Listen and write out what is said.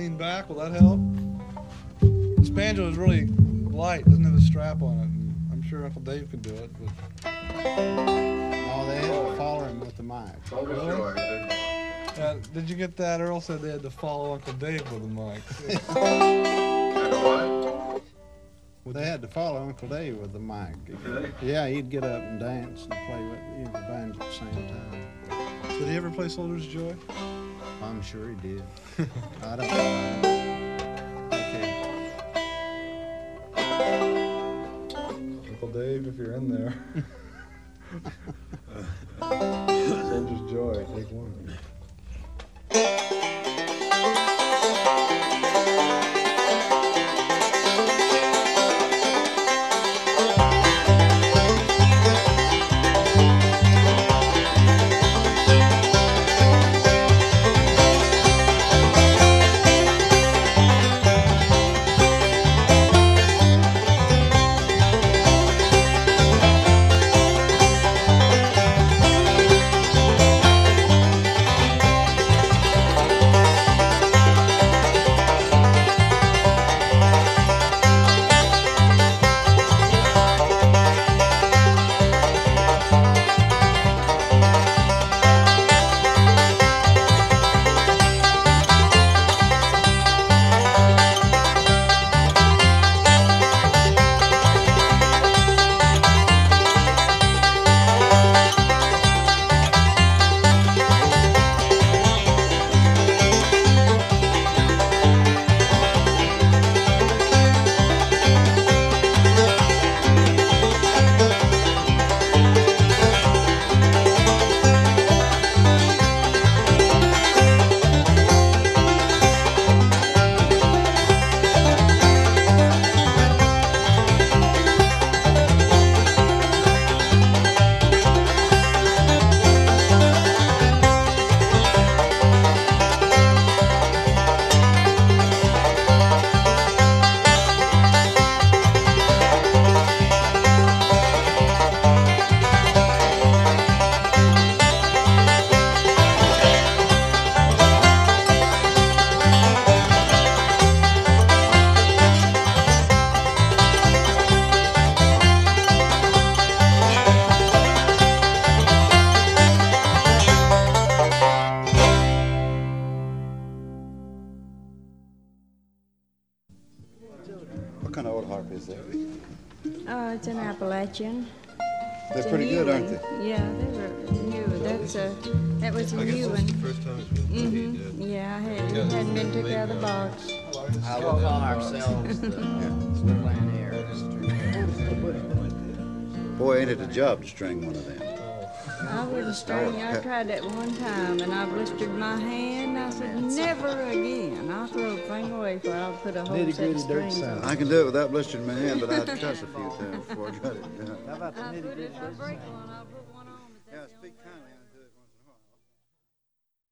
lean back. Will that help? This banjo is really light. Doesn't have a strap on it. And I'm sure Uncle Dave could do it. But... Oh, they had to follow him with the mic. Really? Did you get that? Earl said they had to follow Uncle Dave with the mic. They had to follow Uncle Dave with the mic. Yeah, he'd get up and dance and play with the banjo at the same time. Did he ever play Soldier's Joy? I'm sure he did. I don't know. Okay. Uncle Dave, if you're in there. Soldier's Joy, take one. What kind of old harp is that? It's an Appalachian. They're pretty good, aren't they? Yeah, they were new. That was a new one. The first time it's been Yeah, it hadn't been took out of the box. I will call ourselves the Woodland Air. Boy, ain't it a job to string one of them. I wouldn't string. I tried that one time, and I blistered my hand. I said, never again. I'll throw the thing away before I'll put a whole set of strings on. I can do it without blistering my hand, but I'd cuss a few times before I got it. I break one, I'll put one